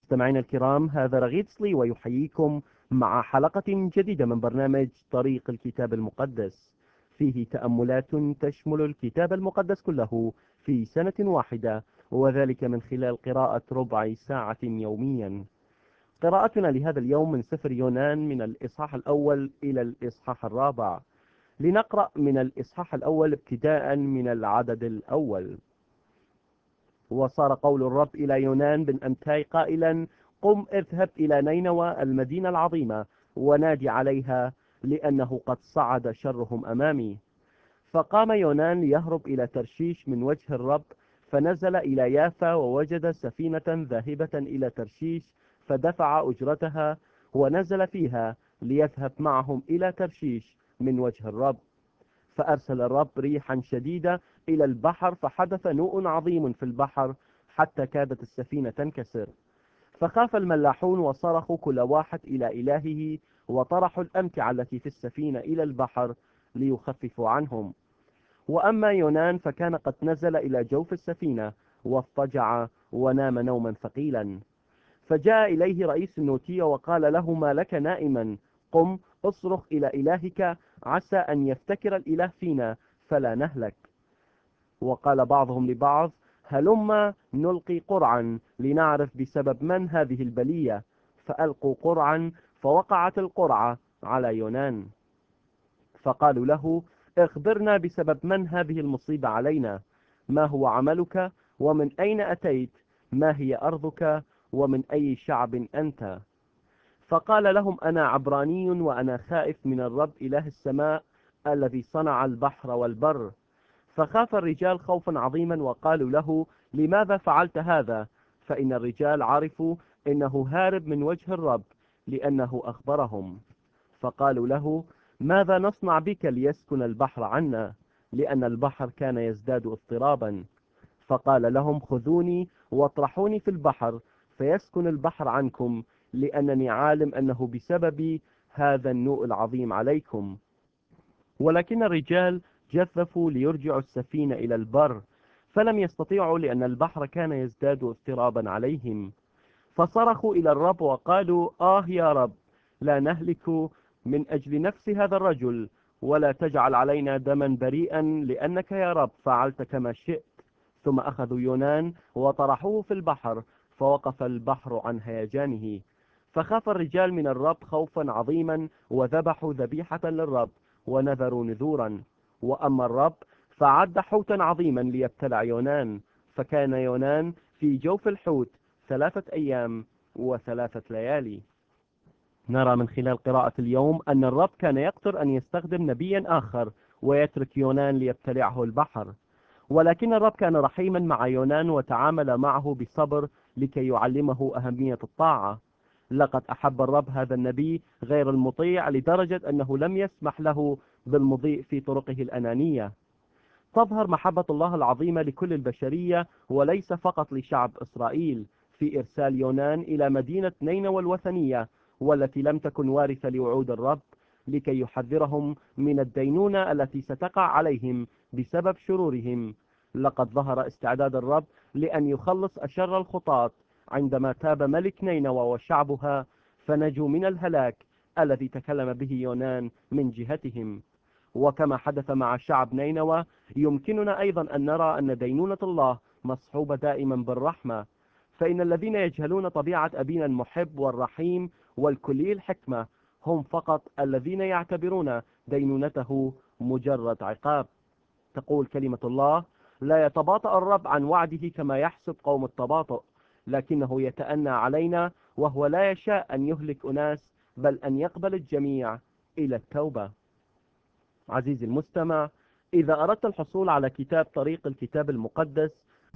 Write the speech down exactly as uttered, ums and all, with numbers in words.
مستمعينا الكرام، هذا رغيد صلي ويحييكم مع حلقة جديدة من برنامج طريق الكتاب المقدس، فيه تأملات تشمل الكتاب المقدس كله في سنة واحدة، وذلك من خلال قراءة ربع ساعة يوميا. قراءتنا لهذا اليوم من سفر يونان من الإصحاح الأول إلى الإصحاح الرابع. لنقرأ من الإصحاح الأول ابتداء من العدد الأول. وصار قول الرب إلى يونان بن أمتاي قائلا: قم اذهب إلى نينوى المدينة العظيمة ونادي عليها، لأنه قد صعد شرهم أمامي. فقام يونان ليهرب إلى ترشيش من وجه الرب، فنزل إلى يافا ووجد سفينة ذاهبة إلى ترشيش، فدفع أجرتها ونزل فيها ليذهب معهم إلى ترشيش من وجه الرب. فأرسل الرب ريحا شديدة إلى البحر، فحدث نوء عظيم في البحر حتى كادت السفينة تنكسر. فخاف الملاحون وصرخوا كل واحد إلى إلهه، وطرحوا الأمتعة التي في السفينة إلى البحر ليخففوا عنهم. وأما يونان فكان قد نزل إلى جوف السفينة واضطجع ونام نوما ثقيلا. فجاء إليه رئيس النوتية وقال له: ما لك نائما؟ قم اصرخ إلى إلهك، عسى أن يفتكر الإله فينا فلا نهلك. وقال بعضهم لبعض: هلما نلقي قرعا لنعرف بسبب من هذه البلية. فألقوا قرعا، فوقعت القرعة على يونان. فقالوا له: اخبرنا بسبب من هذه المصيبة علينا، ما هو عملك، ومن أين أتيت، ما هي أرضك، ومن أي شعب أنت؟ فقال لهم: أنا عبراني، وأنا خائف من الرب إله السماء الذي صنع البحر والبر. فخاف الرجال خوفا عظيما، وقالوا له: لماذا فعلت هذا؟ فإن الرجال عرفوا إنه هارب من وجه الرب، لأنه أخبرهم. فقالوا له: ماذا نصنع بك ليسكن البحر عنا؟ لأن البحر كان يزداد اضطرابا. فقال لهم: خذوني واطرحوني في البحر، فيسكن البحر عنكم، لأنني عالم أنه بسبب هذا النوء العظيم عليكم. ولكن الرجال جثفوا ليرجعوا السفينة إلى البر، فلم يستطيعوا، لأن البحر كان يزداد اضطرابا عليهم. فصرخوا إلى الرب وقالوا: آه يا رب، لا نهلك من أجل نفس هذا الرجل، ولا تجعل علينا دما بريئا، لأنك يا رب فعلت كما شئت. ثم أخذوا يونان وطرحوه في البحر، فوقف البحر عن هيجانه. فخاف الرجال من الرب خوفا عظيما، وذبحوا ذبيحة للرب ونذروا نذورا. وأما الرب فعد حوتا عظيما ليبتلع يونان، فكان يونان في جوف الحوت ثلاثة أيام وثلاثة ليالي. نرى من خلال قراءة اليوم أن الرب كان يقدر أن يستخدم نبيا آخر ويترك يونان ليبتلعه البحر، ولكن الرب كان رحيما مع يونان وتعامل معه بصبر لكي يعلمه أهمية الطاعة. لقد أحب الرب هذا النبي غير المطيع لدرجة أنه لم يسمح له بالمضي في طرقه الأنانية. تظهر محبة الله العظيمة لكل البشرية وليس فقط لشعب إسرائيل في إرسال يونان إلى مدينة نينوى الوثنية، والتي لم تكن وارثة لوعود الرب، لكي يحذرهم من الدينونة التي ستقع عليهم بسبب شرورهم. لقد ظهر استعداد الرب لأن يخلص أشر الخطاة عندما تاب ملك نينوى وشعبها، فنجوا من الهلاك الذي تكلم به يونان من جهتهم. وكما حدث مع شعب نينوى، يمكننا أيضا أن نرى أن دينونة الله مصحوبة دائما بالرحمة. فإن الذين يجهلون طبيعة أبينا المحب والرحيم والكلي الحكمة هم فقط الذين يعتبرون دينونته مجرد عقاب. تقول كلمة الله: لا يتباطأ الرب عن وعده كما يحسب قوم التباطؤ، لكنه يتأنى علينا، وهو لا يشاء أن يهلك أناس، بل أن يقبل الجميع إلى التوبة. عزيزي المستمع، إذا أردت الحصول على كتاب طريق الكتاب المقدس،